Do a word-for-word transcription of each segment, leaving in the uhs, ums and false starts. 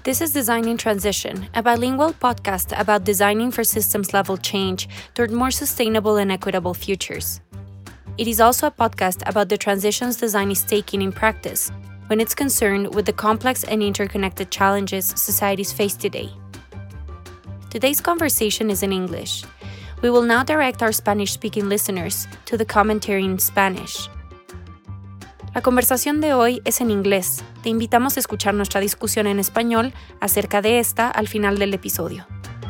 This is Design in Transition, a bilingual podcast about designing for systems-level change toward more sustainable and equitable futures. It is also a podcast about the transitions design is taking in practice when it's concerned with the complex and interconnected challenges societies face today. Today's conversation is in English. We will now direct our Spanish-speaking listeners to the commentary in Spanish. La conversación de hoy es en inglés. Te invitamos a escuchar nuestra discusión en español acerca de esta al final del episodio.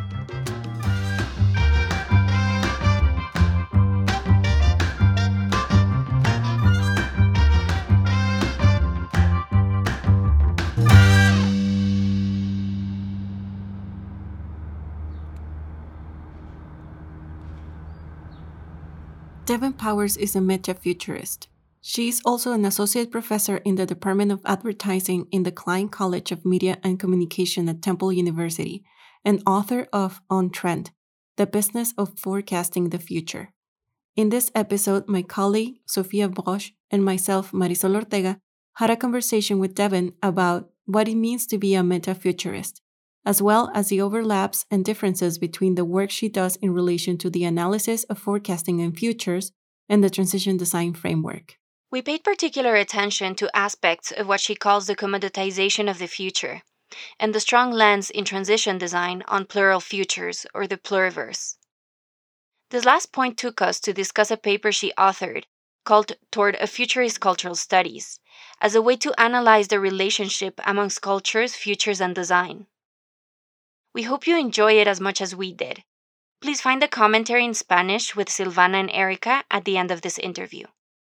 Devon Powers is a meta-futurist. She is also an associate professor in the Department of Advertising in the Klein College of Media and Communication at Temple University, and author of On Trend, The Business of Forecasting the Future. In this episode, my colleague, Sophia Brosch, and myself, Marisol Ortega, had a conversation with Devon about what it means to be a meta-futurist, as well as the overlaps and differences between the work she does in relation to the analysis of forecasting and futures and the transition design framework. We paid particular attention to aspects of what she calls the commoditization of the future, and the strong lens in transition design on plural futures, or the pluriverse. This last point took us to discuss a paper she authored called Toward a Futurist Cultural Studies, as a way to analyze the relationship amongst cultures, futures, and design. We hope you enjoy it as much as we did. Please find the commentary in Spanish with Silvana and Erica at the end of this interview.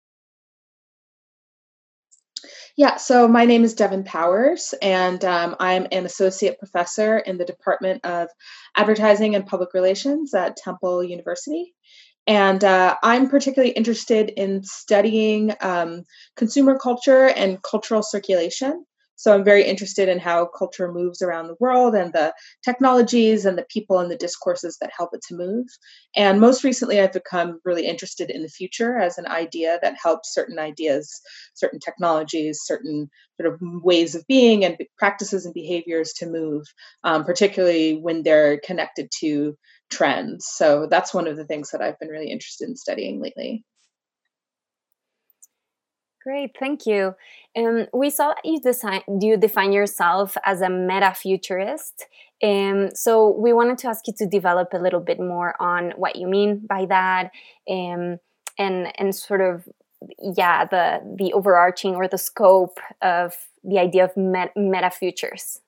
Yeah, so my name is Devon Powers, and um, I'm an associate professor in the Department of Advertising and Public Relations at Temple University. And uh, I'm particularly interested in studying um, consumer culture and cultural circulation. So I'm very interested in how culture moves around the world and the technologies and the people and the discourses that help it to move. And most recently, I've become really interested in the future as an idea that helps certain ideas, certain technologies, certain sort of ways of being and practices and behaviors to move, um, particularly when they're connected to trends. So that's one of the things that I've been really interested in studying lately. Great, thank you. Um, we saw that you, design, you define yourself as a meta-futurist. Um, so we wanted to ask you to develop a little bit more on what you mean by that, um, and and sort of, yeah, the the overarching or the scope of the idea of met, meta-futures.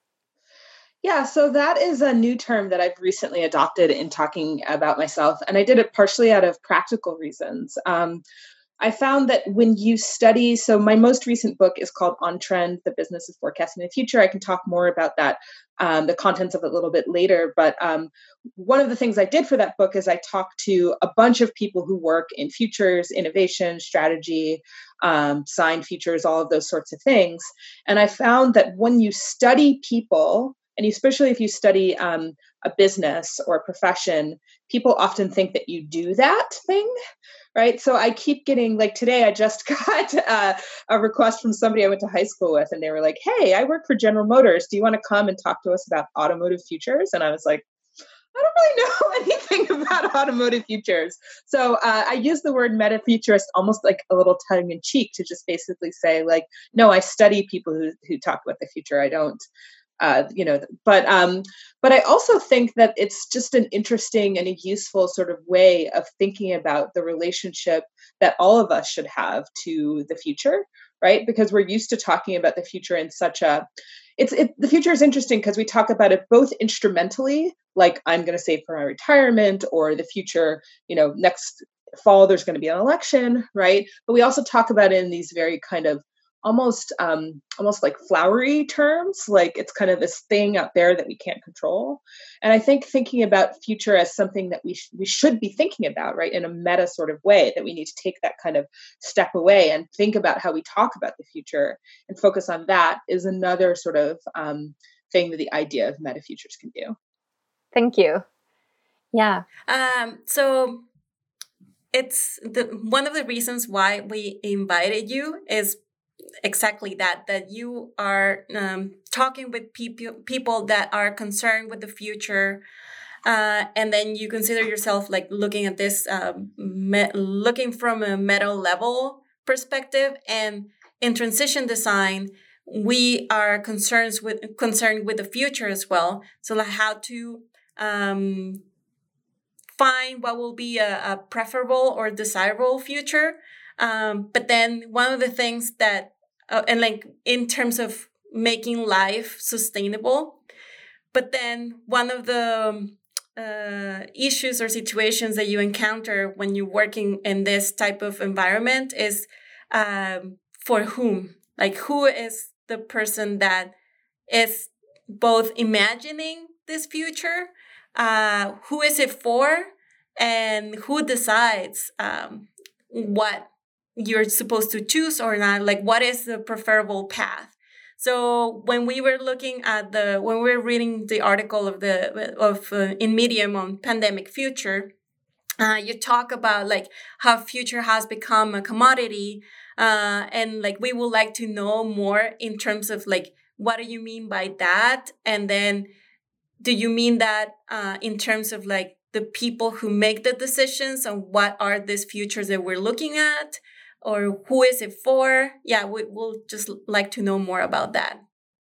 Yeah, so that is a new term that I've recently adopted in talking about myself, and I did it partially out of practical reasons. Um, I found that when you study, so my most recent book is called On Trend, The Business of Forecasting the Future. I can talk more about that, um, the contents of it a little bit later. But um, one of the things I did for that book is I talked to a bunch of people who work in futures, innovation, strategy, um, design futures, all of those sorts of things. And I found that when you study people, and especially if you study um, a business or a profession, people often think that you do that thing. Right. So I keep getting, like today, I just got uh, a request from somebody I went to high school with, and they were like, hey, I work for General Motors. Do you want to come and talk to us about automotive futures? And I was like, I don't really know anything about automotive futures. So uh, I use the word meta-futurist almost like a little tongue in cheek to just basically say, like, no, I study people who, who talk about the future. I don't. Uh, you know, but um, but I also think that it's just an interesting and a useful sort of way of thinking about the relationship that all of us should have to the future, right? Because we're used to talking about the future in such a, it's it, the future is interesting because we talk about it both instrumentally, like I'm going to save for my retirement, or the future, you know, next fall there's going to be an election, right? But we also talk about it in these very kind of almost um, almost like flowery terms, like it's kind of this thing out there that we can't control. And I think thinking about future as something that we sh- we should be thinking about, right, in a meta sort of way, that we need to take that kind of step away and think about how we talk about the future and focus on that is another sort of um, thing that the idea of meta futures can do. Thank you. Yeah. Um, so it's the one of the reasons why we invited you is exactly that, that you are um, talking with people, people that are concerned with the future. Uh, and then you consider yourself like looking at this, um, me- looking from a meta level perspective. And in transition design, we are concerned with concerned with the future as well. So like how to um, find what will be a, a preferable or desirable future. Um, but then one of the things that, uh, and like in terms of making life sustainable, but then one of the um, uh, issues or situations that you encounter when you're working in this type of environment is um, for whom? Like, who is the person that is both imagining this future? Uh, who is it for? And who decides um, what you're supposed to choose or not? Like, what is the preferable path? So when we were looking at the, when we were reading the article of the, of uh, in Medium on pandemic future, uh, you talk about like how future has become a commodity. Uh, and like, we would like to know more in terms of like, what do you mean by that? And then do you mean that uh, in terms of like the people who make the decisions on what are these futures that we're looking at? Or who is it for? Yeah, we, we'll just like to know more about that.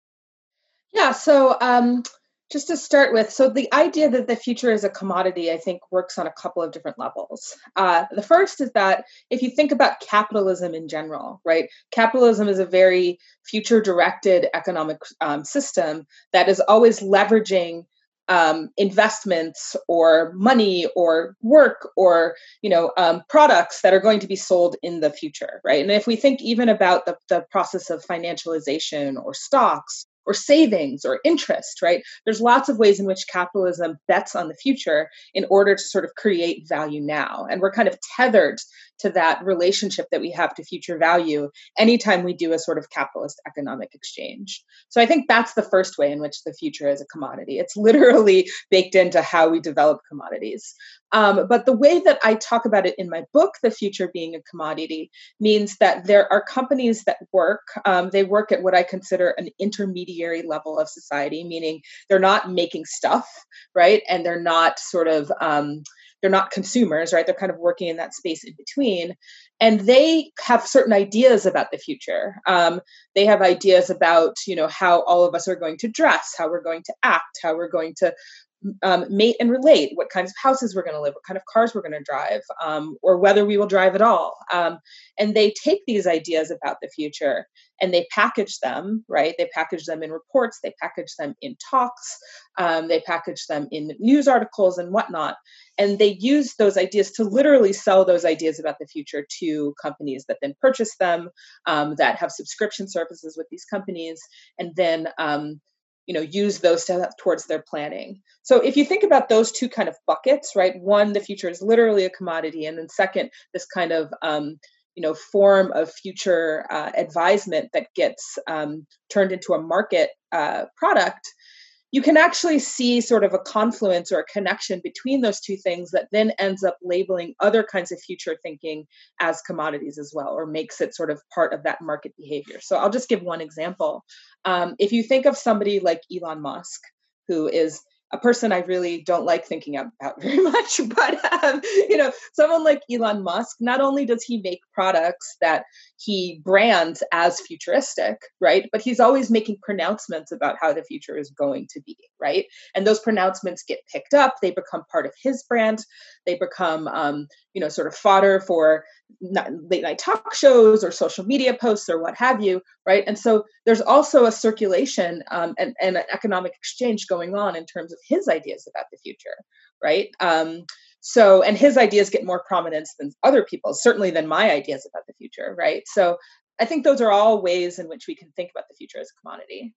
Yeah, so um, just to start with, so the idea that the future is a commodity, I think, works on a couple of different levels. Uh, the first is that if you think about capitalism in general, right? Capitalism is a very future-directed economic um, system that is always leveraging Um, investments or money or work or you know um, products that are going to be sold in the future, right? And if we think even about the, the process of financialization or stocks or savings or interest, right? There's lots of ways in which capitalism bets on the future in order to sort of create value now. And we're kind of tethered to that relationship that we have to future value anytime we do a sort of capitalist economic exchange. So I think that's the first way in which the future is a commodity. It's literally baked into how we develop commodities. Um, but the way that I talk about it in my book, The Future Being a Commodity, means that there are companies that work. Um, they work at what I consider an intermediary level of society, meaning they're not making stuff, right? And they're not sort of um, they're not consumers, right? They're kind of working in that space in between. And they have certain ideas about the future. Um, they have ideas about, you know, how all of us are going to dress, how we're going to act, how we're going to um, mate and relate, what kinds of houses we're going to live, what kind of cars we're going to drive, um, or whether we will drive at all. Um, and they take these ideas about the future and they package them, right? They package them in reports, they package them in talks, um, they package them in news articles and whatnot. And they use those ideas to literally sell those ideas about the future to companies that then purchase them, um, that have subscription services with these companies, and then um, you know, use those to, towards their planning. So if you think about those two kind of buckets, right? One, the future is literally a commodity, and then second, this kind of um, you know form of future uh, advisement that gets um, turned into a market uh, product. You can actually see sort of a confluence or a connection between those two things that then ends up labeling other kinds of future thinking as commodities as well, or makes it sort of part of that market behavior. So I'll just give one example. Um, if you think of somebody like Elon Musk, who is a person I really don't like thinking about very much, but um, you know, someone like Elon Musk, not only does he make products that he brands as futuristic, right, but he's always making pronouncements about how the future is going to be, right? And those pronouncements get picked up, they become part of his brand, they become, um, you know, sort of fodder for late night talk shows or social media posts or what have you, right? And so there's also a circulation um, and, and an economic exchange going on in terms of his ideas about the future, right? Um, so, and his ideas get more prominence than other people's, certainly than my ideas about the future, right? So I think those are all ways in which we can think about the future as a commodity.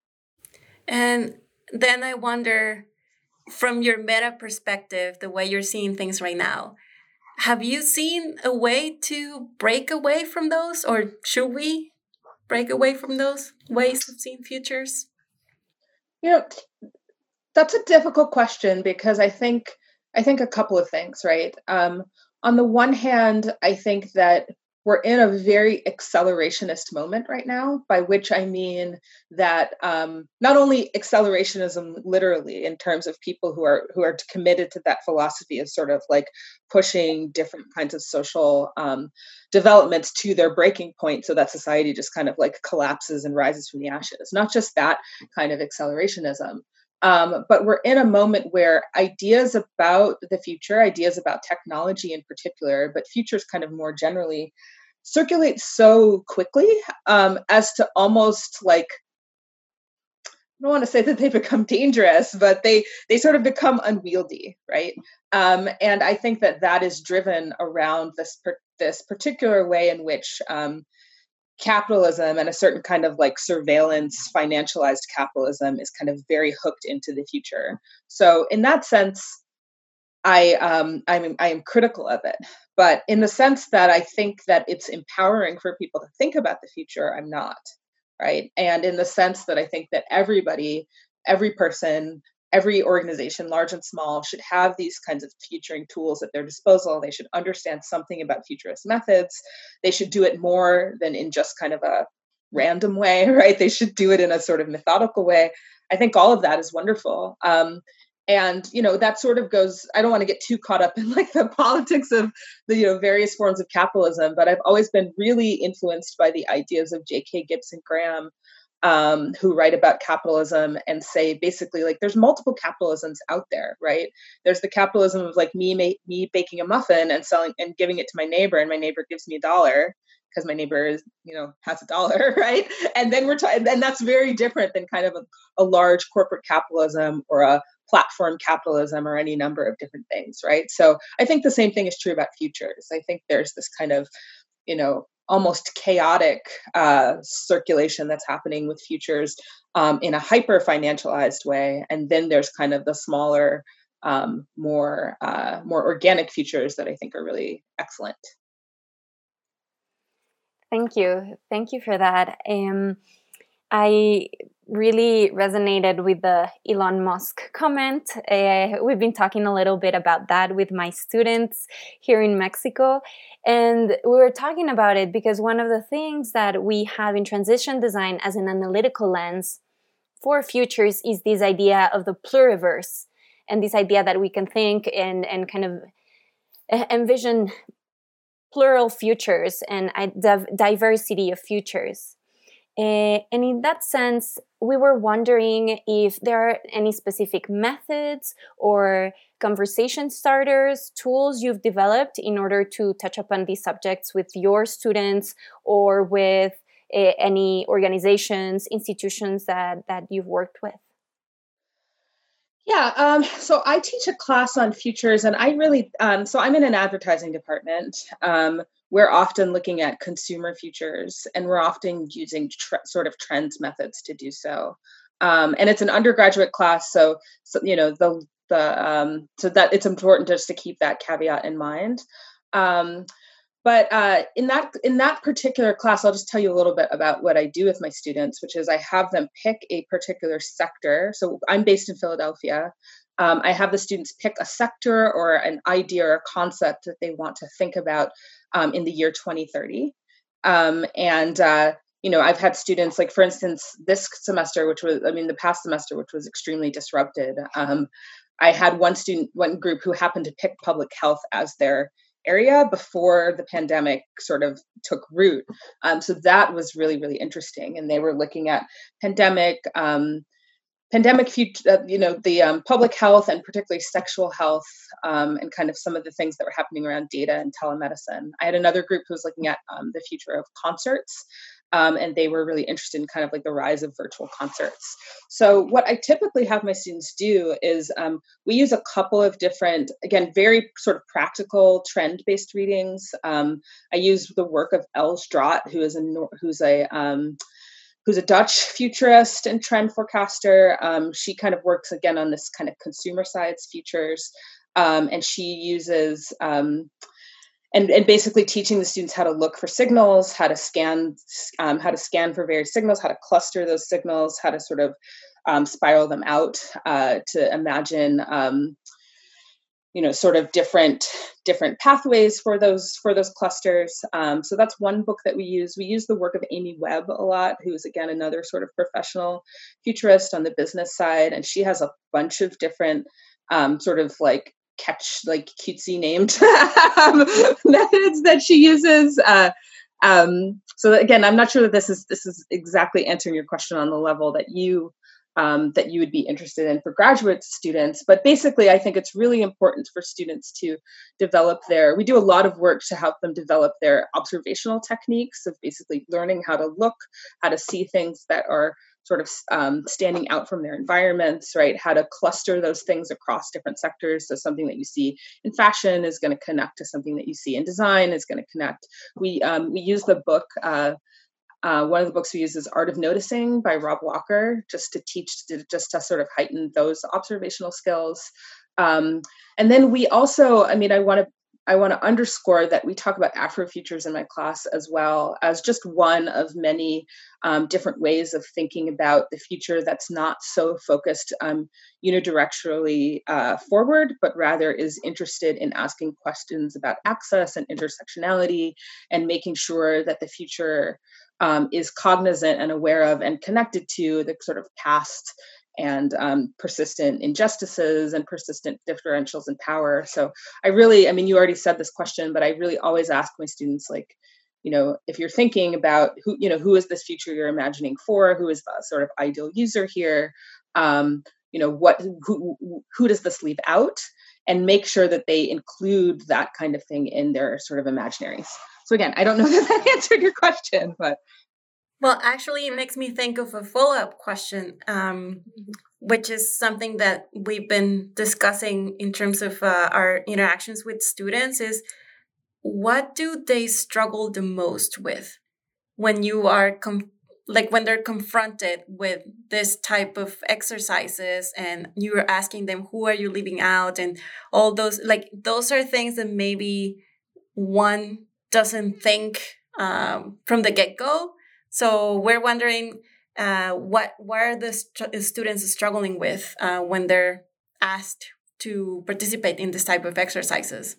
And then I wonder, from your meta perspective, the way you're seeing things right now, have you seen a way to break away from those, or should we break away from those ways of seeing futures? You know, that's a difficult question because I think I think a couple of things, right? Um, on the one hand, I think that we're in a very accelerationist moment right now, by which I mean that um, not only accelerationism literally in terms of people who are who are committed to that philosophy of sort of like pushing different kinds of social um, developments to their breaking point so that society just kind of like collapses and rises from the ashes. Not just that kind of accelerationism, um, but we're in a moment where ideas about the future, ideas about technology in particular, but futures kind of more generally, circulate so quickly um, as to almost like, I don't want to say that they become dangerous, but they they sort of become unwieldy, right? Um, and I think that that is driven around this per- this particular way in which um, capitalism and a certain kind of like surveillance financialized capitalism is kind of very hooked into the future. So in that sense, I um I'm I am critical of it, but in the sense that I think that it's empowering for people to think about the future, I'm not, right? And in the sense that I think that everybody, every person, every organization, large and small, should have these kinds of futuring tools at their disposal. They should understand something about futurist methods. They should do it more than in just kind of a random way, right? They should do it in a sort of methodical way. I think all of that is wonderful. Um, and you know that sort of goes, I don't want to get too caught up in like the politics of the you know various forms of capitalism, but I've always been really influenced by the ideas of J K Gibson Graham, um, who write about capitalism and say basically like there's multiple capitalisms out there, right? There's the capitalism of like me ma- me baking a muffin and selling and giving it to my neighbor, and my neighbor gives me a dollar because my neighbor is, you know, has a dollar, right? And then we're talking, and that's very different than kind of a, a large corporate capitalism or a platform capitalism or any number of different things, right? So I think the same thing is true about futures. I think there's this kind of, you know, almost chaotic uh, circulation that's happening with futures um, in a hyper financialized way, and then there's kind of the smaller, um, more uh, more organic futures that I think are really excellent. Thank you. Thank you for that. Um, I really resonated with the Elon Musk comment. Uh, we've been talking a little bit about that with my students here in Mexico. And we were talking about it because one of the things that we have in transition design as an analytical lens for futures is this idea of the pluriverse, and this idea that we can think and, and kind of envision plural futures and a diversity of futures. Uh, and in that sense, we were wondering if there are any specific methods or conversation starters, tools you've developed in order to touch upon these subjects with your students or with uh, any organizations, institutions that, that you've worked with. Yeah, um, so I teach a class on futures, and I really, um, so I'm in an advertising department. Um, we're often looking at consumer futures, and we're often using tre- sort of trends methods to do so. Um, and it's an undergraduate class, so, so you know the the um, so that it's important just to keep that caveat in mind. Um, But uh, in that in that particular class, I'll just tell you a little bit about what I do with my students, which is I have them pick a particular sector. So I'm based in Philadelphia. Um, I have the students pick a sector or an idea or a concept that they want to think about um, in the year twenty thirty. Um, and uh, you know, I've had students like, for instance, this semester, which was, I mean, the past semester, which was extremely disrupted. Um, I had one student, one group who happened to pick public health as their area before the pandemic sort of took root. Um, so that was really, really interesting. And they were looking at pandemic, um, pandemic, future, uh, you know, the um, public health and particularly sexual health um, and kind of some of the things that were happening around data and telemedicine. I had another group who was looking at um, the future of concerts. Um, and they were really interested in kind of like the rise of virtual concerts. So what I typically have my students do is um, we use a couple of different, again, very sort of practical trend-based readings. Um, I use the work of Els Draat, who is a who's a um, who's a Dutch futurist and trend forecaster. Um, she kind of works again on this kind of consumer sides futures, um, and she uses. Um, And, and basically teaching the students how to look for signals, how to scan, um, how to scan for various signals, how to cluster those signals, how to sort of um, spiral them out uh, to imagine, um, you know, sort of different different pathways for those for those clusters. Um, so that's one book that we use. We use the work of Amy Webb a lot, who's again another sort of professional futurist on the business side, and she has a bunch of different um, sort of like catch like cutesy named methods that she uses. Uh, um, so again, I'm not sure that this is this is exactly answering your question on the level that you. Um, that you would be interested in for graduate students. But basically, I think it's really important for students to develop their, we do a lot of work to help them develop their observational techniques of basically learning how to look, how to see things that are sort of um, standing out from their environments, right? How to cluster those things across different sectors. So something that you see in fashion is going to connect to something that you see in design is going to connect. We, um, we use the book, uh, Uh, one of the books we use is Art of Noticing by Rob Walker, just to teach, to, just to sort of heighten those observational skills. Um, and then we also, I mean, I want to, I want to underscore that we talk about Afrofutures in my class as well as just one of many um, different ways of thinking about the future that's not so focused um, unidirectionally uh, forward, but rather is interested in asking questions about access and intersectionality and making sure that the future Um, is cognizant and aware of and connected to the sort of past and um, persistent injustices and persistent differentials in power. So I really, I mean, you already said this question, but I really always ask my students, like, you know, if you're thinking about who, you know, who is this future you're imagining for? Who is the sort of ideal user here? Um, you know, what, who, who does this leave out? And make sure that they include that kind of thing in their sort of imaginaries. So again, I don't know that that answered your question, but. Well, actually, it makes me think of a follow-up question, um, which is something that we've been discussing in terms of uh, our interactions with students is, what do they struggle the most with when you are, com- like when they're confronted with this type of exercises and you're asking them, who are you leaving out? And all those, like, those are things that maybe one doesn't think um, from the get-go. So we're wondering uh, what what are the st- students struggling with uh, when they're asked to participate in this type of exercises?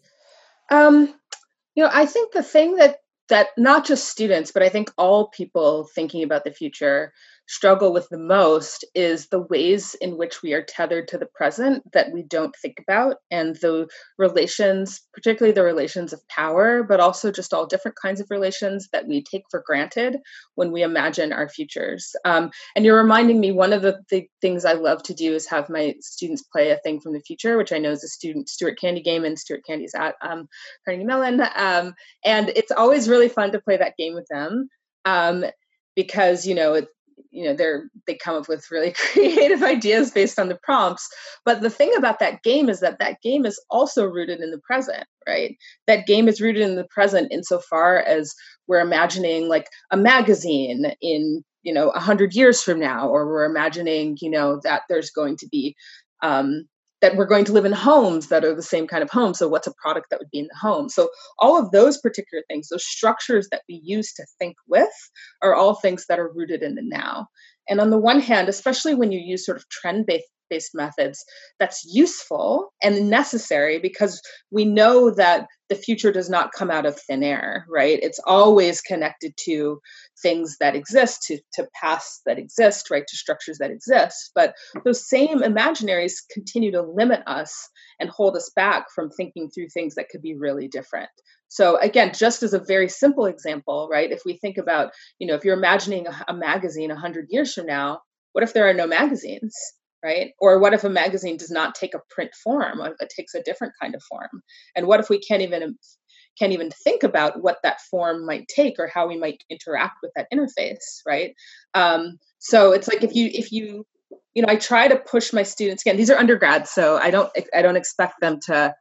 Um, you know, I think the thing that that not just students, but I think all people thinking about the future struggle with the most is the ways in which we are tethered to the present that we don't think about, and the relations, particularly the relations of power, but also just all different kinds of relations that we take for granted when we imagine our futures. Um, and you're reminding me, one of the, the things I love to do is have my students play a thing from the future, which I know is a student Stuart Candy game, and Stuart Candy's at um, Carnegie Mellon. Um, and it's always really fun to play that game with them um, because, you know, it, you know, they're, they come up with really creative ideas based on the prompts. But the thing about that game is that that game is also rooted in the present, right? That game is rooted in the present insofar as we're imagining like a magazine in, you know, a hundred years from now, or we're imagining, you know, that there's going to be, um, that we're going to live in homes that are the same kind of home. So what's a product that would be in the home? So all of those particular things, those structures that we use to think with, are all things that are rooted in the now. And on the one hand, especially when you use sort of trend-based based methods, that's useful and necessary because we know that the future does not come out of thin air, right? It's always connected to things that exist, to, to pasts that exist, right? To structures that exist. But those same imaginaries continue to limit us and hold us back from thinking through things that could be really different. So again, just as a very simple example, right? If we think about, you know, if you're imagining a, a magazine a hundred years from now, what if there are no magazines? Right? Or what if a magazine does not take a print form? What if it takes a different kind of form? And what if we can't even can't even think about what that form might take or how we might interact with that interface, right? Um, so it's like if you if you you know, I try to push my students, again, these are undergrads, so I don't I don't expect them to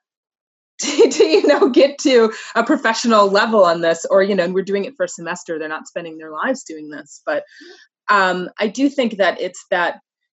to, to you know get to a professional level on this, or you know, and we're doing it for a semester. They're not spending their lives doing this, but um, I do think that it's that.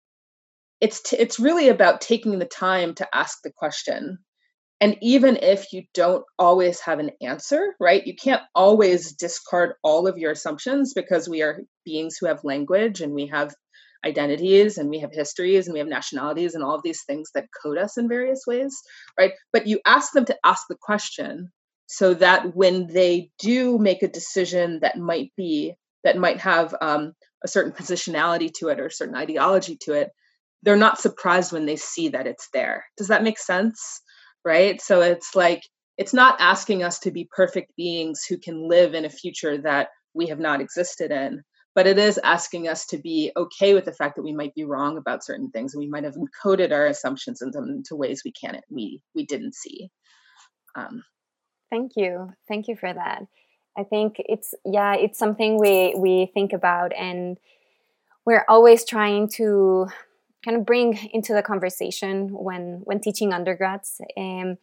It's t- it's really about taking the time to ask the question. And even if you don't always have an answer, right? You can't always discard all of your assumptions because we are beings who have language and we have identities and we have histories and we have nationalities and all of these things that code us in various ways, right? But you ask them to ask the question so that when they do make a decision that might be, that might have um, a certain positionality to it or a certain ideology to it, they're not surprised when they see that it's there. Does that make sense? Right? So it's like, it's not asking us to be perfect beings who can live in a future that we have not existed in, but it is asking us to be okay with the fact that we might be wrong about certain things, and we might have encoded our assumptions into, into ways we can't, we we didn't see. Um, Thank you, thank you for that. I think it's yeah, it's something we we think about, and we're always trying to kind of bring into the conversation when when teaching undergrads. Um,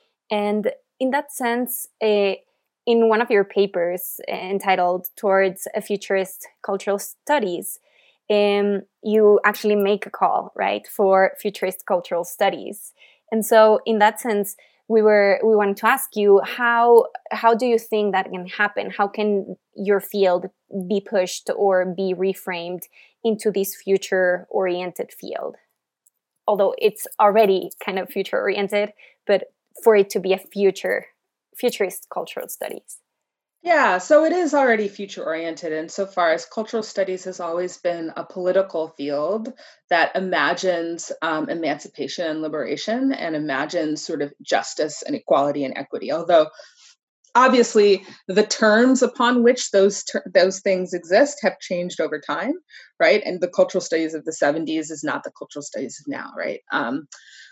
and in that sense, uh, in one of your papers entitled Towards a Futurist Cultural Studies, um, you actually make a call, right, for futurist cultural studies. And so in that sense, we were we wanted to ask you, how how do you think that can happen? How can your field be pushed or be reframed into this future-oriented field? Although it's already kind of future-oriented, but for it to be a future futurist cultural studies. Yeah, so it is already future-oriented insofar as cultural studies has always been a political field that imagines um, emancipation and liberation and imagines sort of justice and equality and equity. Although, obviously, the terms upon which those ter- those things exist have changed over time, right? And the cultural studies of the seventies is not the cultural studies of now, right? Um,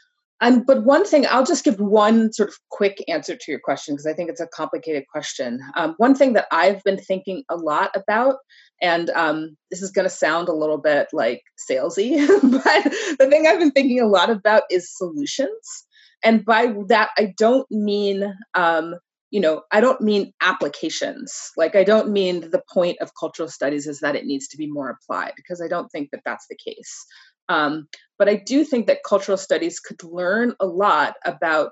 And but one thing, I'll just give one sort of quick answer to your question, because I think it's a complicated question. Um, one thing that I've been thinking a lot about, and um, this is going to sound a little bit like salesy, but the thing I've been thinking a lot about is solutions. And by that, I don't mean, um, you know, I don't mean applications. Like, I don't mean the point of cultural studies is that it needs to be more applied, because I don't think that that's the case. Um, but I do think that cultural studies could learn a lot about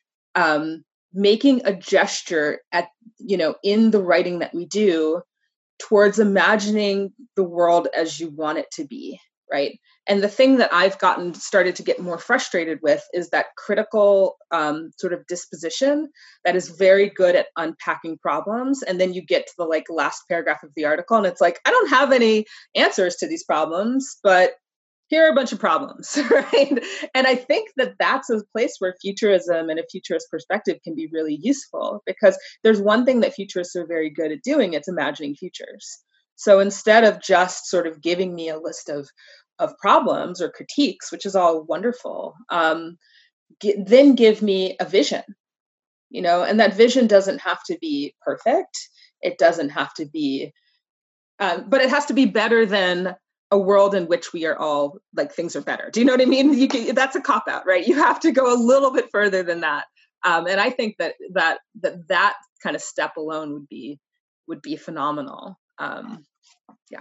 um, making a gesture at, you know, in the writing that we do towards imagining the world as you want it to be, right? And the thing that I've gotten started to get more frustrated with is that critical um, sort of disposition that is very good at unpacking problems. And then you get to the like last paragraph of the article, and it's like, I don't have any answers to these problems, but here are a bunch of problems, right? And I think that that's a place where futurism and a futurist perspective can be really useful, because there's one thing that futurists are very good at doing, it's imagining futures. So instead of just sort of giving me a list of, of problems or critiques, which is all wonderful, um, g- then give me a vision, you know, and that vision doesn't have to be perfect. It doesn't have to be, um, but it has to be better than a world in which we are all like things are better. Do you know what I mean? You can, that's a cop out, right? You have to go a little bit further than that. Um, and I think that that that that kind of step alone would be would be phenomenal. Um, yeah.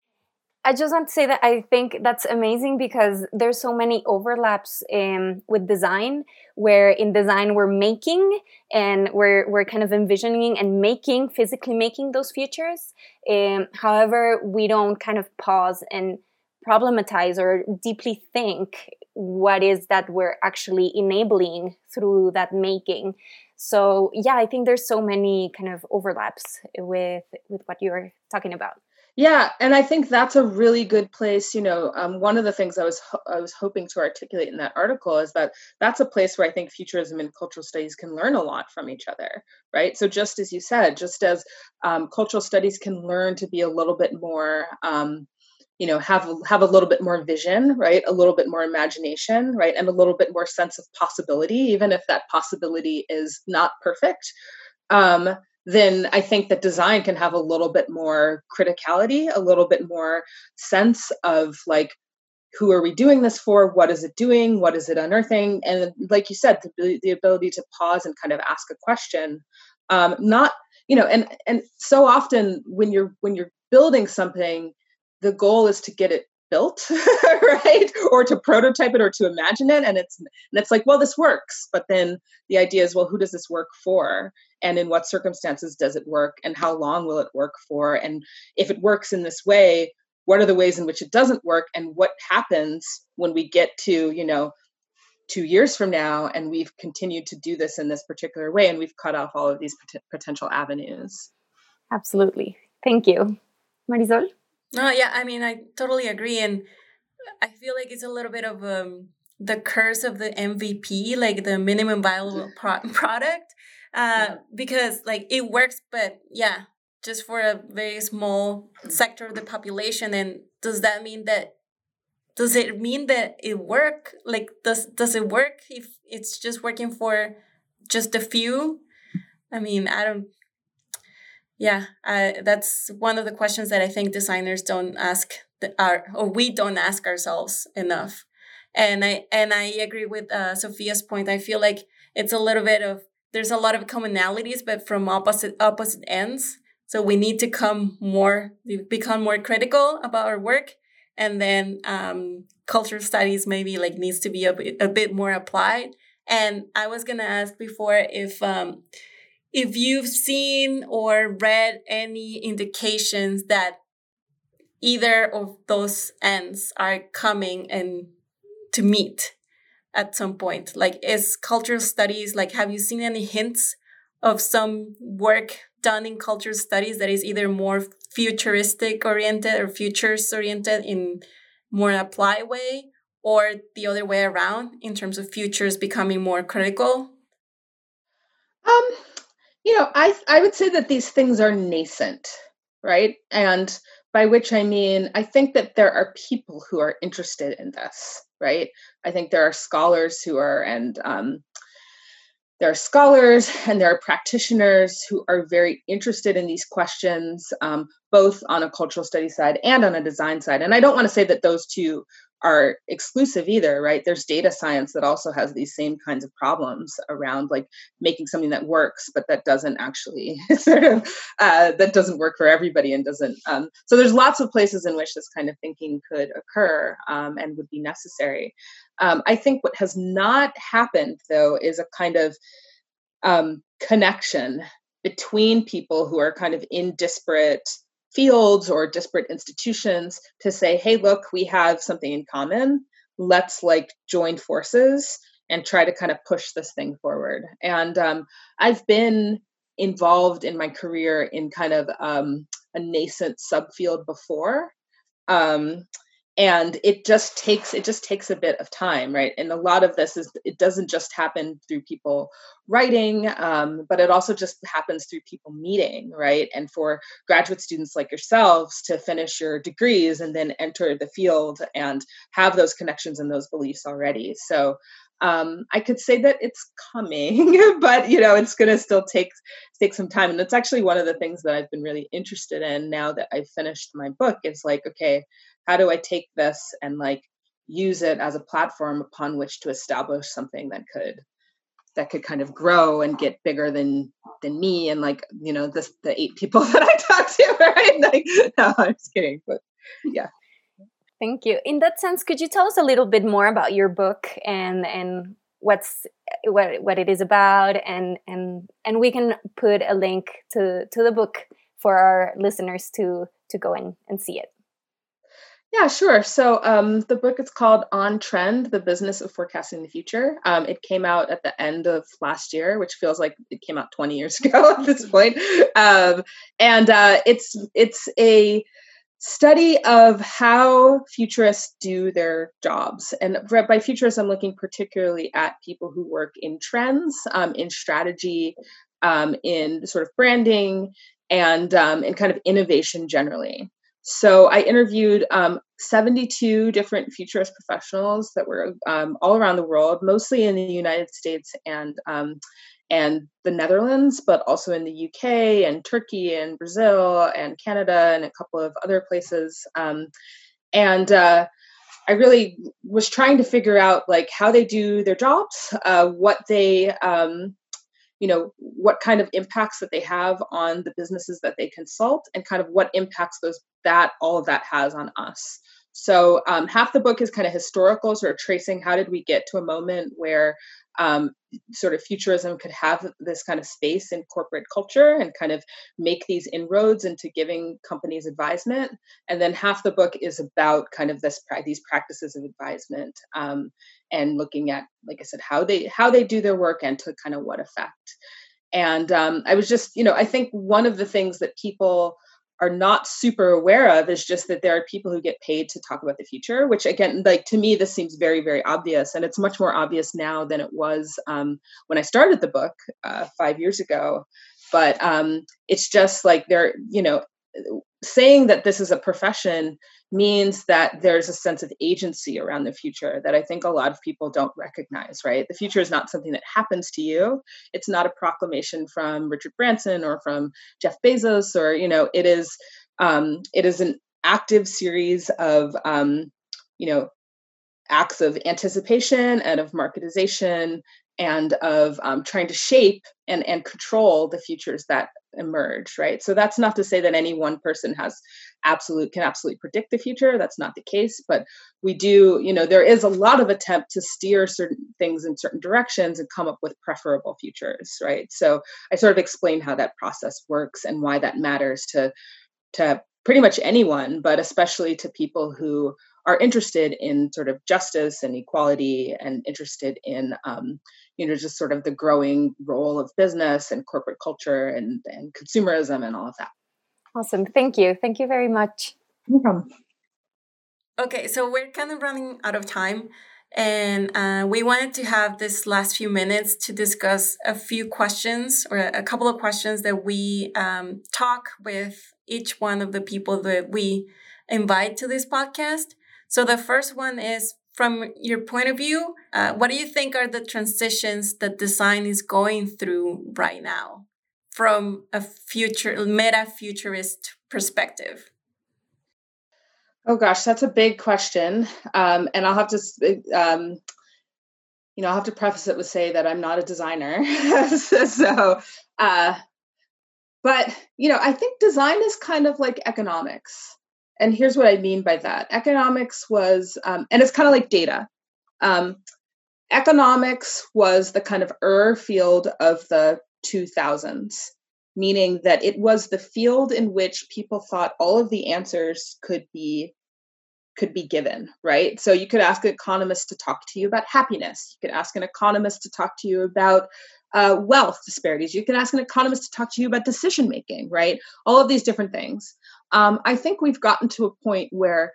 I just want to say that I think that's amazing, because there's so many overlaps um, with design, where in design we're making and we're we're kind of envisioning and making, physically making those futures. Um, however, we don't kind of pause and problematize or deeply think what is that we're actually enabling through that making. So yeah, I think there's so many kind of overlaps with with what you're talking about. Yeah, and I think that's a really good place. You know, um, one of the things I was ho- I was hoping to articulate in that article is that that's a place where I think futurism and cultural studies can learn a lot from each other, right? So just as you said, just as um, cultural studies can learn to be a little bit more, um, you know, have have a little bit more vision, right? A little bit more imagination, right? And a little bit more sense of possibility, even if that possibility is not perfect. Um, then I think that design can have a little bit more criticality, a little bit more sense of like, who are we doing this for? What is it doing? What is it unearthing? And like you said, the, the ability to pause and kind of ask a question, um, not, you know, and and so often when you're when you're building something, the goal is to get it built, right? Or to prototype it or to imagine it. And it's and it's like, well, this works. But then the idea is, well, who does this work for? And in what circumstances does it work? And how long will it work for? And if it works in this way, what are the ways in which it doesn't work, and what happens when we get to, you know, two years from now and we've continued to do this in this particular way and we've cut off all of these pot- potential avenues. Absolutely. Thank you. Marisol? No, yeah, I mean, I totally agree. And I feel like it's a little bit of um, the curse of the M V P, like the minimum viable pro- product, uh, yeah. because like it works, but yeah, just for a very small sector of the population. And does that mean that, does it mean that it work? Like, does, does it work if it's just working for just a few? I mean, I don't, yeah, I, that's one of the questions that I think designers don't ask, our, or we don't ask ourselves enough. And I and I agree with uh, Sophia's point. I feel like it's a little bit of, there's a lot of commonalities, but from opposite opposite ends. So we need to come more, become more critical about our work, and then um, cultural studies maybe like needs to be a bit, a bit more applied. And I was gonna ask before if. Um, If you've seen or read any indications that either of those ends are coming and to meet at some point, like is cultural studies, like have you seen any hints of some work done in cultural studies that is either more futuristic oriented or futures oriented in more applied way, or the other way around in terms of futures becoming more critical? Um, You know, I I would say that these things are nascent, right? And by which I mean, I think that there are people who are interested in this, right? I think there are scholars who are, and um, there are scholars and there are practitioners who are very interested in these questions, um, both on a cultural studies side and on a design side. And I don't want to say that those two are exclusive either, right? There's data science that also has these same kinds of problems around like making something that works, but that doesn't actually sort of, uh, that doesn't work for everybody and doesn't. Um, so there's lots of places in which this kind of thinking could occur um, and would be necessary. Um, I think what has not happened though is a kind of um, connection between people who are kind of in disparate fields or disparate institutions to say, hey, look, we have something in common. Let's like join forces and try to kind of push this thing forward. And um, I've been involved in my career in kind of um, a nascent subfield before. Um, and it just takes it just takes a bit of time, right? And a lot of this is, it doesn't just happen through people writing, um, but it also just happens through people meeting, right? And for graduate students like yourselves to finish your degrees and then enter the field and have those connections and those beliefs already. So um, I could say that it's coming, but you know, it's going to still take take some time. And it's actually one of the things that I've been really interested in now that I've finished my book. Is like, okay, how do I take this and like use it as a platform upon which to establish something that could that could kind of grow and get bigger than than me and like, you know, this the eight people that I talked to, right? Like, no, I'm just kidding, but yeah. Thank you. In that sense, could you tell us a little bit more about your book and and what's what what it is about, and and and we can put a link to to the book for our listeners to to go in and see it. Yeah, sure. So um, the book is called On Trend, The Business of Forecasting the Future. Um, it came out at the end of last year, which feels like it came out twenty years ago at this point. Um, and uh, it's it's a study of how futurists do their jobs. And by futurists, I'm looking particularly at people who work in trends, um, in strategy, um, in sort of branding, and um, in kind of innovation generally. So I interviewed um, seventy-two different futurist professionals that were um, all around the world, mostly in the United States and um, and the Netherlands, but also in the U K and Turkey and Brazil and Canada and a couple of other places. Um, and uh, I really was trying to figure out like how they do their jobs, uh, what they um, you know, what kind of impacts that they have on the businesses that they consult, and kind of what impacts those that all of that has on us. So um, half the book is kind of historical, sort of tracing how did we get to a moment where um, sort of futurism could have this kind of space in corporate culture and kind of make these inroads into giving companies advisement. And then half the book is about kind of this these practices of advisement um, and looking at, like I said, how they how they do their work and to kind of what effect. And um, I was just, you know, I think one of the things that people are not super aware of is just that there are people who get paid to talk about the future, which again, like to me, this seems very, very obvious. And it's much more obvious now than it was um, when I started the book uh, five years ago. But um, it's just like they're, you know, saying that this is a profession means that there's a sense of agency around the future that I think a lot of people don't recognize, right? The future is not something that happens to you. It's not a proclamation from Richard Branson or from Jeff Bezos, or, you know, it is, um, it is an active series of, um, you know, acts of anticipation and of marketization and of um, trying to shape and, and control the futures that emerge, right? So that's not to say that any one person has absolute, can absolutely predict the future. That's not the case, but we do, you know, there is a lot of attempt to steer certain things in certain directions and come up with preferable futures, right? So I sort of explain how that process works and why that matters to, to pretty much anyone, but especially to people who are interested in sort of justice and equality and interested in, um, you know, just sort of the growing role of business and corporate culture and, and consumerism and all of that. Awesome. Thank you. Thank you very much. No problem. Okay, so we're kind of running out of time. And uh, we wanted to have this last few minutes to discuss a few questions or a couple of questions that we um, talk with each one of the people that we invite to this podcast. So the first one is, from your point of view, uh, what do you think are the transitions that design is going through right now from a future, meta-futurist perspective? Oh gosh, that's a big question. Um, and I'll have to, um, you know, I'll have to preface it with say that I'm not a designer. so, uh, but, you know, I think design is kind of like economics. And here's what I mean by that. Economics was, um, and it's kind of like data. Um, economics was the kind of er field of the two thousands, meaning that it was the field in which people thought all of the answers could be could be given, right? So you could ask an economist to talk to you about happiness. You could ask an economist to talk to you about uh, wealth disparities. You can ask an economist to talk to you about decision making, right? All of these different things. Um, I think we've gotten to a point where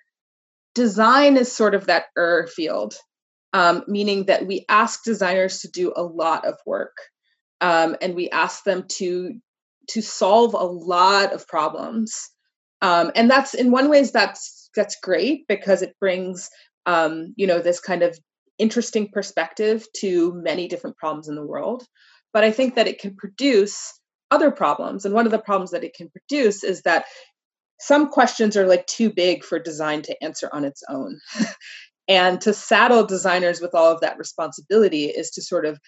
design is sort of that er field, um, meaning that we ask designers to do a lot of work, um, and we ask them to to solve a lot of problems. Um, and that's in one ways that's that's great because it brings um, you know this kind of interesting perspective to many different problems in the world. But I think that it can produce other problems, and one of the problems that it can produce is that some questions are like too big for design to answer on its own. And to saddle designers with all of that responsibility is to sort of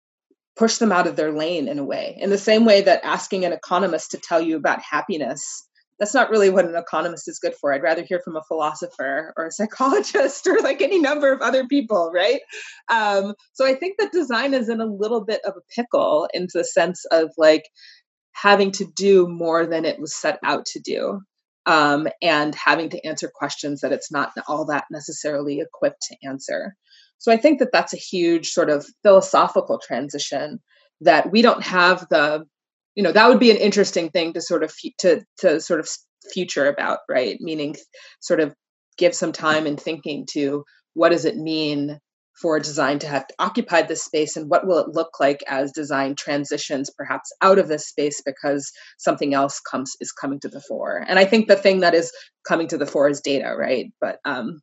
push them out of their lane in a way. In the same way that asking an economist to tell you about happiness, that's not really what an economist is good for. I'd rather hear from a philosopher or a psychologist or like any number of other people, right? Um, so I think that design is in a little bit of a pickle in the sense of like having to do more than it was set out to do. Um, and having to answer questions that it's not all that necessarily equipped to answer. So I think that that's a huge sort of philosophical transition that we don't have the, you know, that would be an interesting thing to sort of to to sort of future about, right? Meaning sort of give some time and thinking to what does it mean for design to have occupied this space, and what will it look like as design transitions perhaps out of this space because something else comes is coming to the fore. And I think the thing that is coming to the fore is data, right? But um,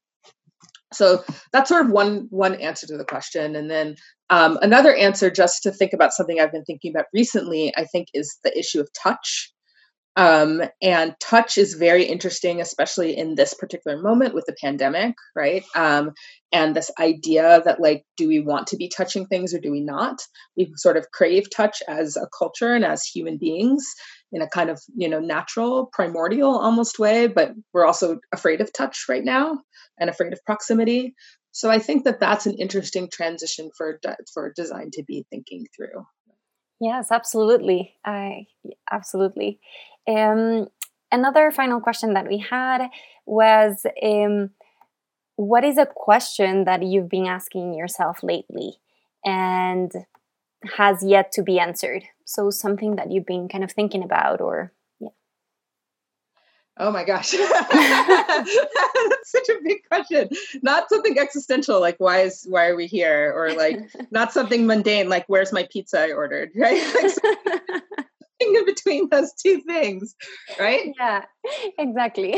so that's sort of one one answer to the question. And then um, another answer, just to think about something I've been thinking about recently, I think is the issue of touch. Um, and touch is very interesting, especially in this particular moment with the pandemic, right? Um, and this idea that like, do we want to be touching things or do we not? We sort of crave touch as a culture and as human beings. in a kind of, you know, natural, primordial almost way, but we're also afraid of touch right now and afraid of proximity. So I think that that's an interesting transition for for design to be thinking through. Yes, absolutely. I absolutely. Um, another final question that we had was, um, what is a question that you've been asking yourself lately and has yet to be answered? So something that you've been kind of thinking about, or yeah. Oh my gosh. That's such a big question. Not something existential like why is why are we here? Or like not something mundane like where's my pizza I ordered, right? Like something in between those two things, right? Yeah, exactly.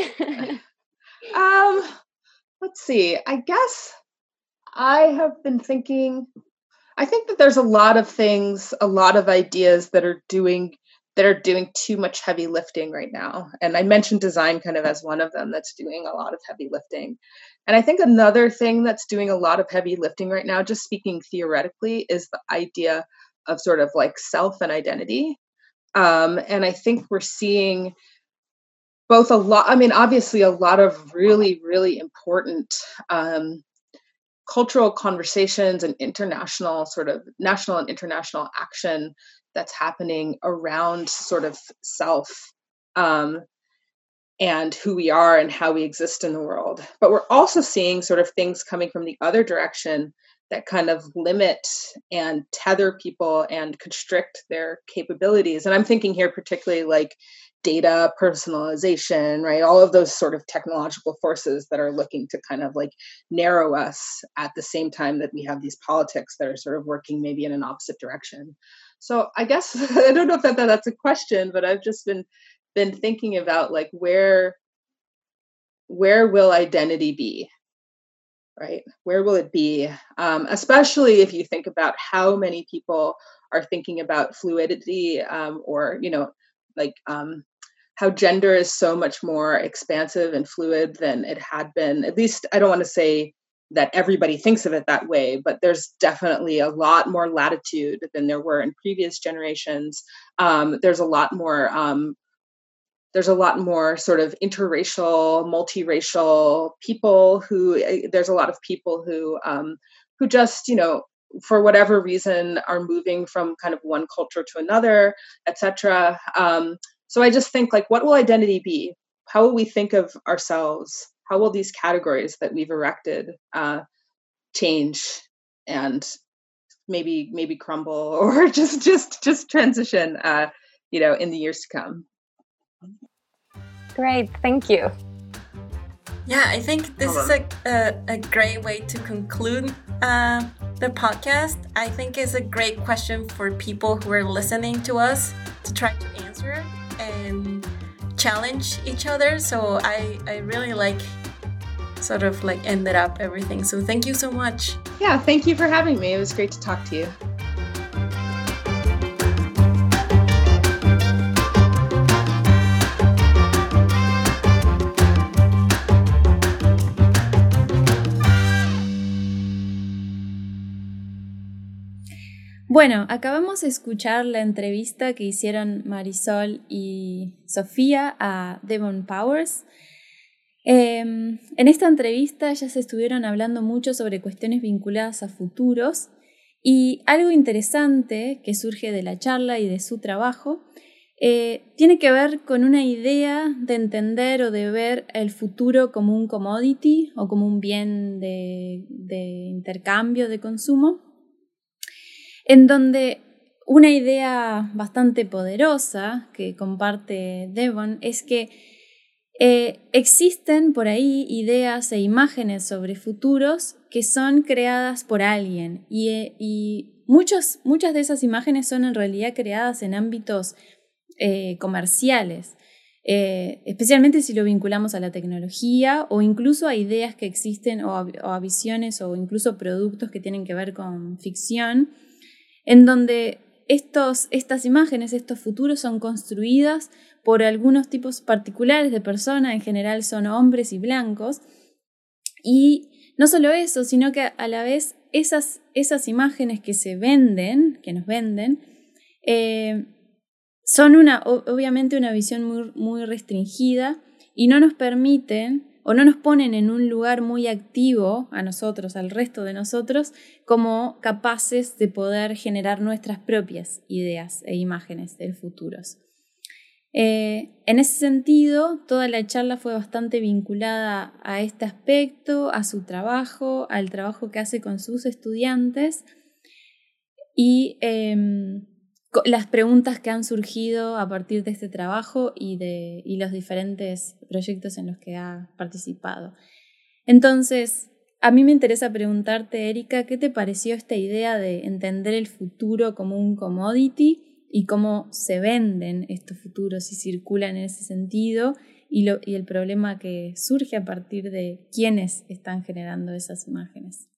um let's see. I guess I have been thinking I think that there's a lot of things, a lot of ideas that are doing that are doing too much heavy lifting right now. And I mentioned design kind of as one of them that's doing a lot of heavy lifting. And I think another thing that's doing a lot of heavy lifting right now, just speaking theoretically, is the idea of sort of like self and identity. Um, and I think we're seeing both a lot, I mean, obviously a lot of really, really important um, cultural conversations and international sort of national and international action that's happening around sort of self um, and who we are and how we exist in the world. But we're also seeing sort of things coming from the other direction that kind of limit and tether people and constrict their capabilities. And I'm thinking here particularly like data personalization, right? All of those sort of technological forces that are looking to kind of like narrow us at the same time that we have these politics that are sort of working maybe in an opposite direction. So I guess, I don't know if that, that that's a question, but I've just been been thinking about like where where will identity be? Right? Where will it be? Um, especially if you think about how many people are thinking about fluidity um, or, you know, like um, how gender is so much more expansive and fluid than it had been. At least I don't want to say that everybody thinks of it that way, but there's definitely a lot more latitude than there were in previous generations. Um, there's a lot more um, There's a lot more sort of interracial, multiracial people who, there's a lot of people who, um, who just, you know, for whatever reason are moving from kind of one culture to another, et cetera. Um, so I just think like, what will identity be? How will we think of ourselves? How will these categories that we've erected uh, change and maybe, maybe crumble or just, just, just transition, uh, you know, in the years to come? Great, thank you. Yeah, I think this is a, a, a great way to conclude uh, the podcast. I think it's a great question for people who are listening to us to try to answer and challenge each other. So I, I really like sort of like ended up everything. So thank you so much. Yeah, thank you for having me. It was great to talk to you. Bueno, acabamos de escuchar la entrevista que hicieron Marisol y Sofía a Devon Powers. Eh, en esta entrevista ellas estuvieron hablando mucho sobre cuestiones vinculadas a futuros y algo interesante que surge de la charla y de su trabajo eh, tiene que ver con una idea de entender o de ver el futuro como un commodity o como un bien de, de intercambio, de consumo, en donde una idea bastante poderosa que comparte Devon es que eh, existen por ahí ideas e imágenes sobre futuros que son creadas por alguien y, eh, y muchos, muchas de esas imágenes son en realidad creadas en ámbitos eh, comerciales, eh, especialmente si lo vinculamos a la tecnología o incluso a ideas que existen o a, o a visiones o incluso productos que tienen que ver con ficción, en donde estos, estas imágenes, estos futuros son construidas por algunos tipos particulares de personas, en general son hombres y blancos, y no solo eso, sino que a la vez esas, esas imágenes que se venden, que nos venden, eh, son una, obviamente una visión muy, muy restringida y no nos permiten o no nos ponen en un lugar muy activo a nosotros, al resto de nosotros, como capaces de poder generar nuestras propias ideas e imágenes del futuro. Eh, en ese sentido, toda la charla fue bastante vinculada a este aspecto, a su trabajo, al trabajo que hace con sus estudiantes y eh, las preguntas que han surgido a partir de este trabajo y de y los diferentes proyectos en los que ha participado. Entonces, a mí me interesa preguntarte, Erika, ¿qué te pareció esta idea de entender el futuro como un commodity y cómo se venden estos futuros y circulan en ese sentido y, lo, y el problema que surge a partir de quiénes están generando esas imágenes?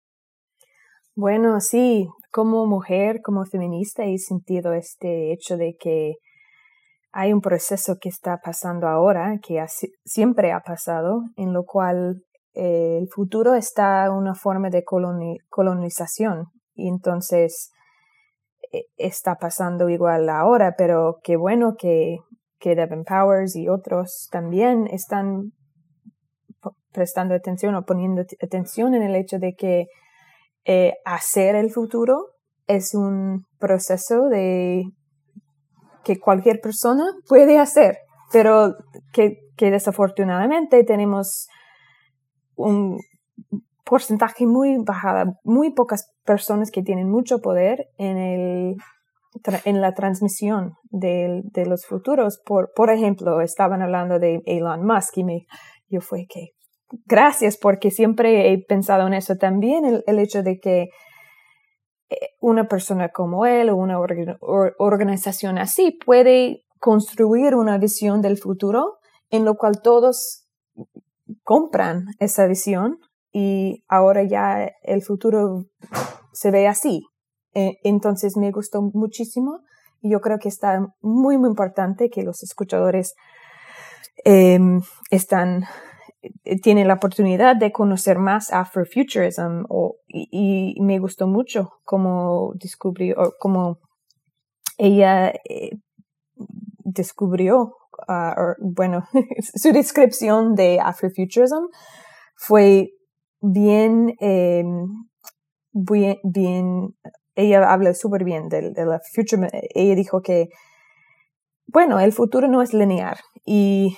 Bueno, sí, como mujer, como feminista, he sentido este hecho de que hay un proceso que está pasando ahora, que ha, siempre ha pasado, en lo cual eh, el futuro está en una forma de coloni colonización. Y entonces eh, está pasando igual ahora, pero qué bueno que, que Devon Powers y otros también están prestando atención o poniendo atención en el hecho de que Eh, hacer el futuro es un proceso de que cualquier persona puede hacer, pero que, que desafortunadamente tenemos un porcentaje muy bajado, muy pocas personas que tienen mucho poder en, el, en la transmisión de, de los futuros. Por, por ejemplo, estaban hablando de Elon Musk y me, yo fue que gracias, porque siempre he pensado en eso también, el, el hecho de que una persona como él o una orga, or, organización así puede construir una visión del futuro en lo cual todos compran esa visión y ahora ya el futuro se ve así. Eh, entonces me gustó muchísimo y yo creo que está muy, muy importante que los escuchadores eh, están tiene la oportunidad de conocer más Afrofuturism o, y, y me gustó mucho cómo descubrió, cómo ella eh, descubrió, uh, or, bueno, su descripción de Afrofuturism fue bien, eh, bien, bien, ella habla súper bien de, de la future, ella dijo que, bueno, el futuro no es lineal y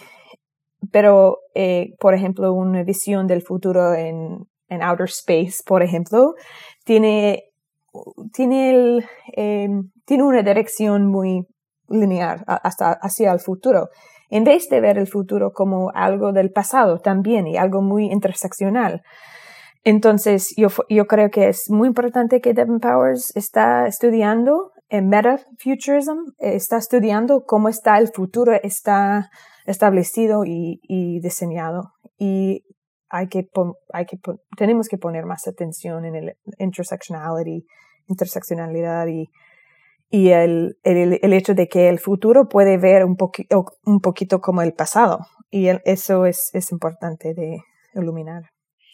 pero, eh, por ejemplo, una visión del futuro en, en outer space, por ejemplo, tiene, tiene, el, eh, tiene una dirección muy lineal hasta hacia el futuro, en vez de ver el futuro como algo del pasado también y algo muy interseccional. Entonces, yo, yo creo que es muy importante que Devon Powers está estudiando en Metafuturism, está estudiando cómo está el futuro, está establecido y, y diseñado. Y hay que, hay que, tenemos que poner más atención en el intersectionality, interseccionalidad y, y el, el, el hecho de que el futuro puede ver un, poqui, un poquito como el pasado. Y el, eso es, es importante de iluminar.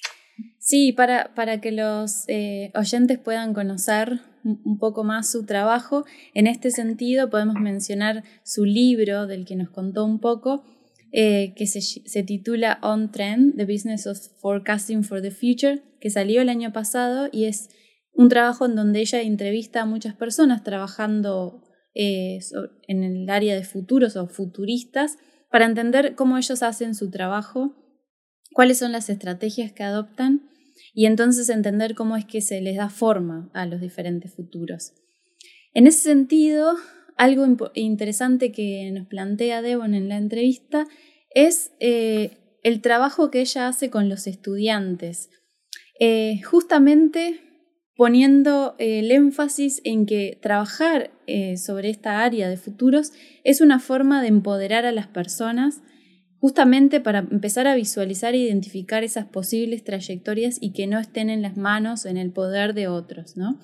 Sí, para, para que los eh, oyentes puedan conocer un poco más su trabajo, en este sentido podemos mencionar su libro, del que nos contó un poco, eh, que se, se titula On Trend, The Business of Forecasting for the Future, que salió el año pasado y es un trabajo en donde ella entrevista a muchas personas trabajando eh, en el área de futuros o futuristas para entender cómo ellos hacen su trabajo, cuáles son las estrategias que adoptan y entonces entender cómo es que se les da forma a los diferentes futuros. En ese sentido, algo imp- interesante que nos plantea Devon en la entrevista es eh, el trabajo que ella hace con los estudiantes, eh, justamente poniendo eh, el énfasis en que trabajar eh, sobre esta área de futuros es una forma de empoderar a las personas justamente para empezar a visualizar e identificar esas posibles trayectorias y que no estén en las manos, en el poder de otros, ¿no?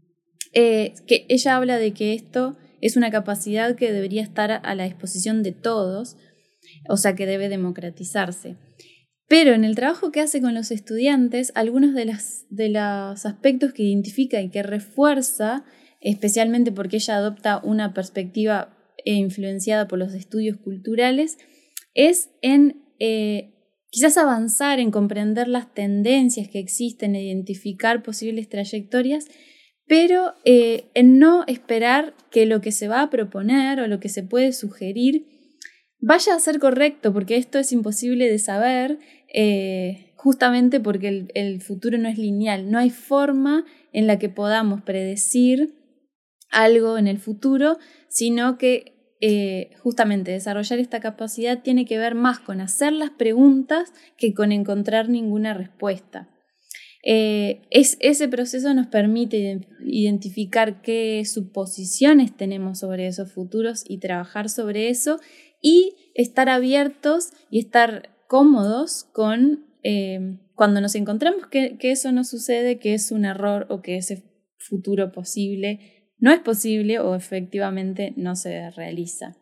Eh, que ella habla de que esto es una capacidad que debería estar a la disposición de todos, o sea que debe democratizarse. Pero en el trabajo que hace con los estudiantes, algunos de, las, de los aspectos que identifica y que refuerza, especialmente porque ella adopta una perspectiva eh, influenciada por los estudios culturales, es en eh, quizás avanzar en comprender las tendencias que existen, e identificar posibles trayectorias, pero eh, en no esperar que lo que se va a proponer o lo que se puede sugerir vaya a ser correcto, porque esto es imposible de saber, eh, justamente porque el, el futuro no es lineal. No hay forma en la que podamos predecir algo en el futuro, sino que eh, justamente desarrollar esta capacidad tiene que ver más con hacer las preguntas que con encontrar ninguna respuesta. Eh, es, ese proceso nos permite identificar qué suposiciones tenemos sobre esos futuros y trabajar sobre eso y estar abiertos y estar cómodos con eh, cuando nos encontramos que, que eso no sucede, que es un error o que ese futuro posible no es posible o efectivamente no se realiza.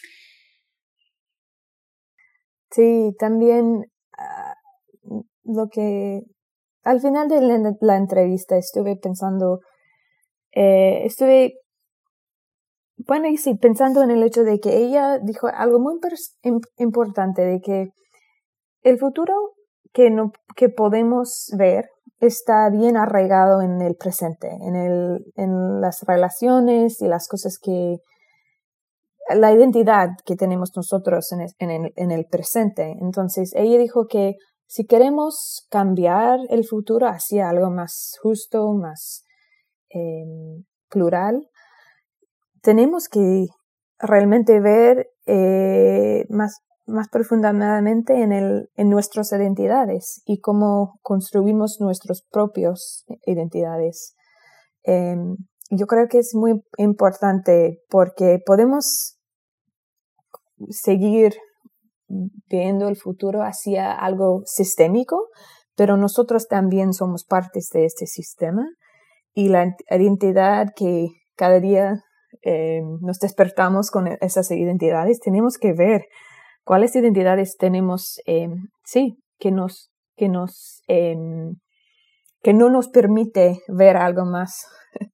Sí, también uh, lo que al final de la, la entrevista estuve pensando, eh, estuve, bueno, y sí, pensando en el hecho de que ella dijo algo muy importante, de que el futuro que, no, que podemos ver está bien arraigado en el presente, en, el, en las relaciones y las cosas que, la identidad que tenemos nosotros en el, en el, en el presente. Entonces, ella dijo que si queremos cambiar el futuro hacia algo más justo, más eh, plural, tenemos que realmente ver eh, más, más profundamente en, el, en nuestras identidades y cómo construimos nuestras propias identidades. Eh, yo creo que es muy importante porque podemos seguir viendo el futuro hacia algo sistémico, pero nosotros también somos partes de este sistema y la identidad que cada día eh, nos despertamos con esas identidades, tenemos que ver cuáles identidades tenemos, eh, sí, que nos, que nos, eh, que no nos permite ver algo más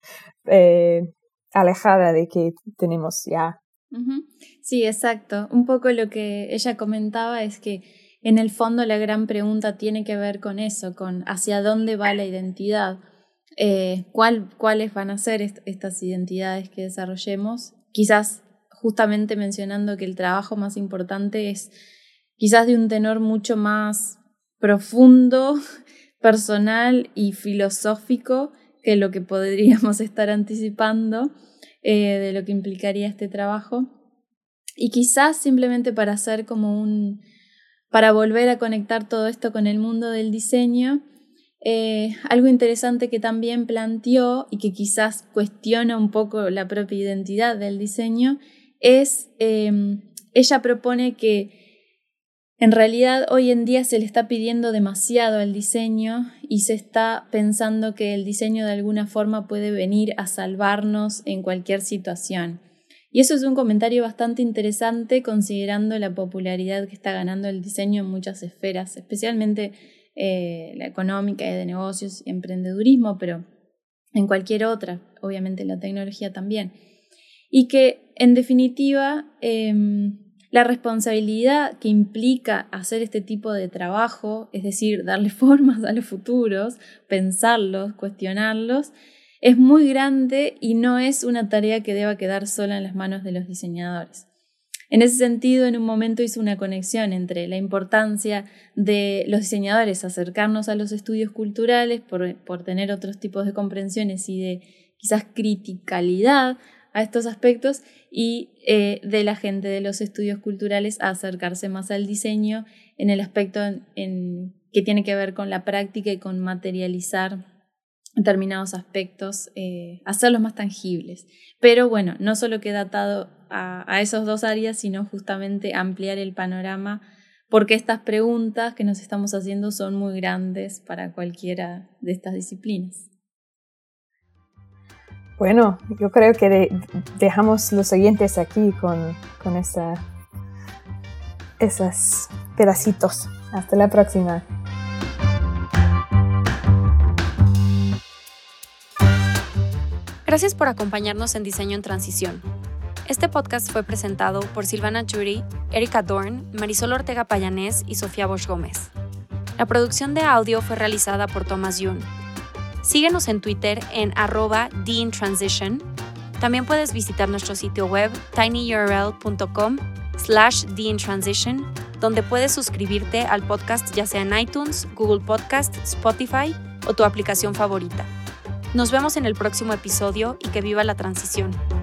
eh, alejada de que tenemos ya. Uh-huh. Sí, exacto. Un poco lo que ella comentaba es que en el fondo la gran pregunta tiene que ver con eso, con hacia dónde va la identidad, eh, cuál, cuáles van a ser est- estas identidades que desarrollemos, quizás justamente mencionando que el trabajo más importante es quizás de un tenor mucho más profundo, personal y filosófico que lo que podríamos estar anticipando eh, de lo que implicaría este trabajo. Y quizás simplemente para hacer como un, para volver a conectar todo esto con el mundo del diseño, eh, algo interesante que también planteó y que quizás cuestiona un poco la propia identidad del diseño es, eh, ella propone que en realidad hoy en día se le está pidiendo demasiado al diseño y se está pensando que el diseño de alguna forma puede venir a salvarnos en cualquier situación. Y eso es un comentario bastante interesante considerando la popularidad que está ganando el diseño en muchas esferas, especialmente eh, la económica y de negocios y emprendedurismo, pero en cualquier otra, obviamente la tecnología también. Y que en definitiva eh, la responsabilidad que implica hacer este tipo de trabajo, es decir, darle formas a los futuros, pensarlos, cuestionarlos, es muy grande y no es una tarea que deba quedar sola en las manos de los diseñadores. En ese sentido, en un momento hizo una conexión entre la importancia de los diseñadores acercarnos a los estudios culturales por, por tener otros tipos de comprensiones y de quizás criticalidad a estos aspectos y eh, de la gente de los estudios culturales a acercarse más al diseño en el aspecto en, en, que tiene que ver con la práctica y con materializar determinados aspectos, eh, hacerlos más tangibles. Pero bueno, no solo queda atado a, a esos dos áreas, sino justamente ampliar el panorama, porque estas preguntas que nos estamos haciendo son muy grandes para cualquiera de estas disciplinas. Bueno, yo creo que de, dejamos los oyentes aquí con, con esa, esos pedacitos. Hasta la próxima. Gracias por acompañarnos en Diseño en Transición. Este podcast fue presentado por Silvana Jury, Erika Dorn, Marisol Ortega Payanés y Sofía Bosch Gómez. La producción de audio fue realizada por Thomas Yun. Síguenos en Twitter en arroba theinTransition. También puedes visitar nuestro sitio web tinyurl.com slash theinTransition, donde puedes suscribirte al podcast ya sea en iTunes, Google Podcast, Spotify o tu aplicación favorita. Nos vemos en el próximo episodio y que viva la transición.